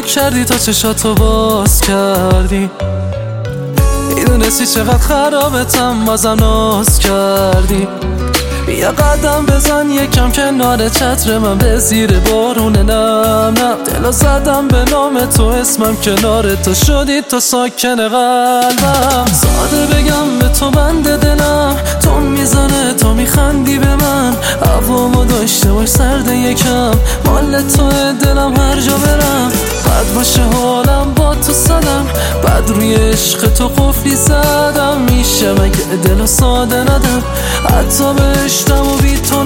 سکوت کردی تا چشاتو باز کردی، میدونستی چقدر خرابتم بازم ناز کردی. بیا قدم بزن یکم کنار چتر من به زیر بارون نم نم، دلو زدم به نام تو اسمم کنار تو شدی تو ساکن قلبم. ساده بگم به تو بنده دلم تو میزنه تو میخندی به من، هوامو داشته باش سرد یکم مال تو دلم هر جا برم. بد باشه حالم با تو صدم، بد روی عشق تو قفلی زدم. میشه مگه دلو ساده ندم حتی بهشتم و بی تو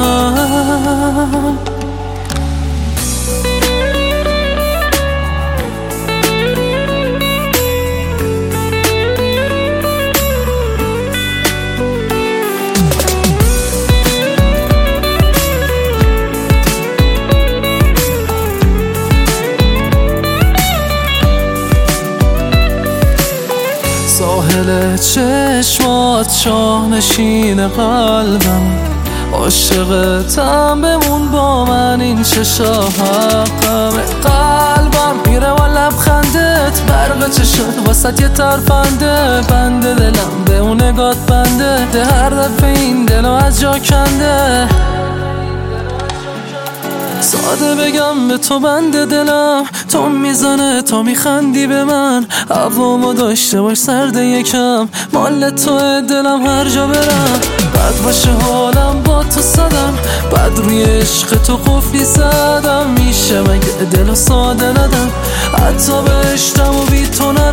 نرم. ساحل چشمات شاهنشین قلبم، عاشقتم بمون با من این چشا حقمه. قلبم میره و لبخندت برق چشات واسه یه ترفنده، بنده دلم به اون نگات بنده ده هر دفعه این دلو از جا کنده. ساده بگم به تو بنده دلم تو میزنه تو میخندی به من، هوامو داشته باش سرد یکم مال تو دلم هر جا برم. بد باشه حالم با تو صدم، بد روی عشق تو قفلی زدم. میشه مگه دلو ساده ندم حتی بهشتم و بی تو